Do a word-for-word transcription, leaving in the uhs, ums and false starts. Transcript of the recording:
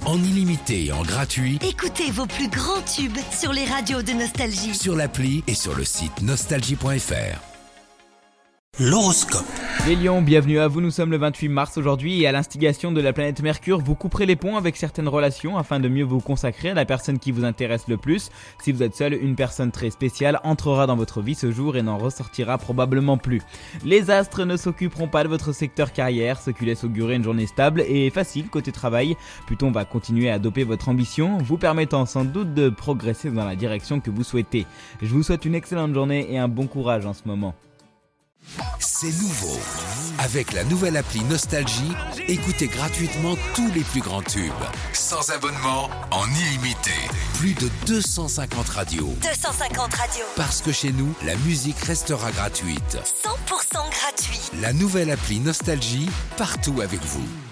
en illimité et en gratuit. Écoutez vos plus grands tubes sur les radios de Nostalgie. Sur l'appli et sur le site nostalgie point f r. L'horoscope. Les lions, bienvenue à vous, nous sommes le vingt-huit mars aujourd'hui et à l'instigation de la planète Mercure, vous couperez les ponts avec certaines relations afin de mieux vous consacrer à la personne qui vous intéresse le plus. Si vous êtes seul, une personne très spéciale entrera dans votre vie ce jour et n'en ressortira probablement plus. Les astres ne s'occuperont pas de votre secteur carrière, ce qui laisse augurer une journée stable et facile côté travail. Pluton va continuer à doper votre ambition, vous permettant sans doute de progresser dans la direction que vous souhaitez. Je vous souhaite une excellente journée et un bon courage en ce moment. C'est nouveau. Avec la nouvelle appli Nostalgie, écoutez gratuitement tous les plus grands tubes. Sans abonnement, en illimité. Plus de deux cent cinquante radios. deux cent cinquante radios. Parce que chez nous, la musique restera gratuite. cent pour cent gratuit. La nouvelle appli Nostalgie, partout avec vous.